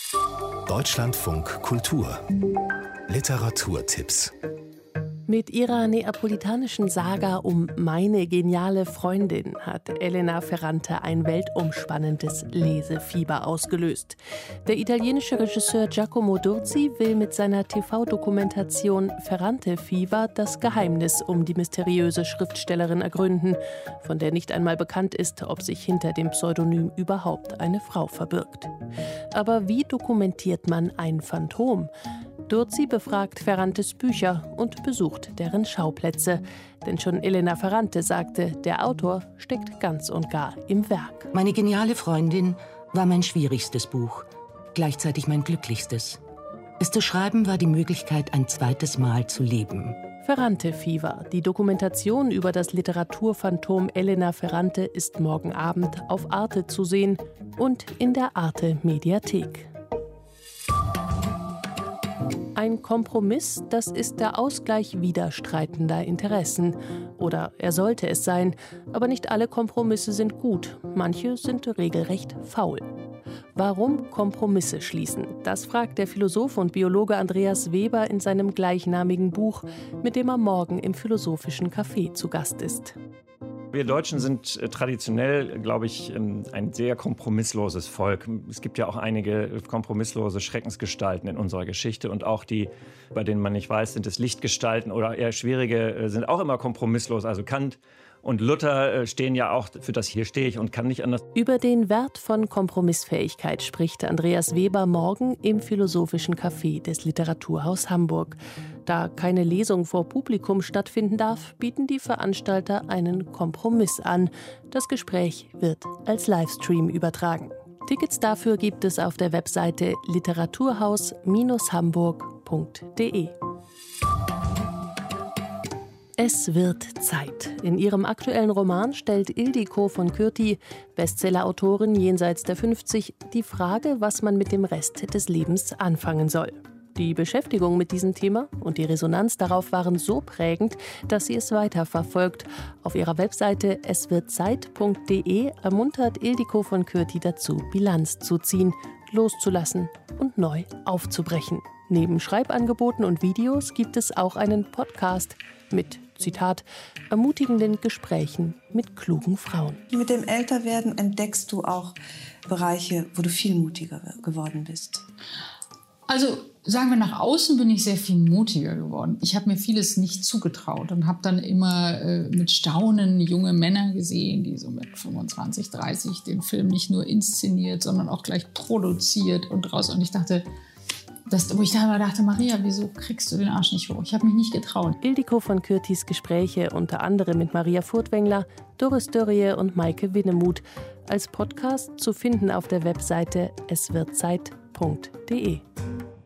Deutschlandfunk Kultur Literaturtipps. Mit ihrer neapolitanischen Saga um Meine geniale Freundin hat Elena Ferrante ein weltumspannendes Lesefieber ausgelöst. Der italienische Regisseur Giacomo Durzi will mit seiner TV-Dokumentation Ferrante-Fieber das Geheimnis um die mysteriöse Schriftstellerin ergründen, von der nicht einmal bekannt ist, ob sich hinter dem Pseudonym überhaupt eine Frau verbirgt. Aber wie dokumentiert man ein Phantom? Durzi befragt Ferrantes Bücher und besucht deren Schauplätze. Denn schon Elena Ferrante sagte, der Autor steckt ganz und gar im Werk. Meine geniale Freundin war mein schwierigstes Buch, gleichzeitig mein glücklichstes. Es zu schreiben war die Möglichkeit, ein zweites Mal zu leben. Ferrante-Fieber, die Dokumentation über das Literaturphantom Elena Ferrante, ist morgen Abend auf Arte zu sehen und in der Arte-Mediathek. Ein Kompromiss, das ist der Ausgleich widerstreitender Interessen. Oder er sollte es sein. Aber nicht alle Kompromisse sind gut. Manche sind regelrecht faul. Warum Kompromisse schließen? Das fragt der Philosoph und Biologe Andreas Weber in seinem gleichnamigen Buch, mit dem er morgen im Philosophischen Café zu Gast ist. Wir Deutschen sind traditionell, glaube ich, ein sehr kompromissloses Volk. Es gibt ja auch einige kompromisslose Schreckensgestalten in unserer Geschichte und auch die, bei denen man nicht weiß, sind es Lichtgestalten oder eher schwierige, sind auch immer kompromisslos. Also Kant und Luther stehen ja auch für das Hier stehe ich und kann nicht anders. Über den Wert von Kompromissfähigkeit spricht Andreas Weber morgen im Philosophischen Café des Literaturhaus Hamburg. Da keine Lesung vor Publikum stattfinden darf, bieten die Veranstalter einen Kompromiss an. Das Gespräch wird als Livestream übertragen. Tickets dafür gibt es auf der Webseite literaturhaus-hamburg.de. Es wird Zeit. In ihrem aktuellen Roman stellt Ildikó von Kürti, Bestsellerautorin jenseits der 50, die Frage, was man mit dem Rest des Lebens anfangen soll. Die Beschäftigung mit diesem Thema und die Resonanz darauf waren so prägend, dass sie es weiterverfolgt. Auf ihrer Webseite eswirdzeit.de ermuntert Ildikó von Kürti dazu, Bilanz zu ziehen, loszulassen und neu aufzubrechen. Neben Schreibangeboten und Videos gibt es auch einen Podcast mit, Zitat, ermutigenden Gesprächen mit klugen Frauen. Mit dem Älterwerden entdeckst du auch Bereiche, wo du viel mutiger geworden bist. Also sagen wir, nach außen bin ich sehr viel mutiger geworden. Ich habe mir vieles nicht zugetraut und habe dann immer mit Staunen junge Männer gesehen, die so mit 25, 30 den Film nicht nur inszeniert, sondern auch gleich produziert und raus. Und ich dachte, wo ich da dachte, Maria, wieso kriegst du den Arsch nicht hoch? Ich habe mich nicht getraut. Ildikó von Kürtis Gespräche unter anderem mit Maria Furtwängler, Doris Dörrie und Maike Winnemuth als Podcast zu finden auf der Webseite eswirdzeit.de.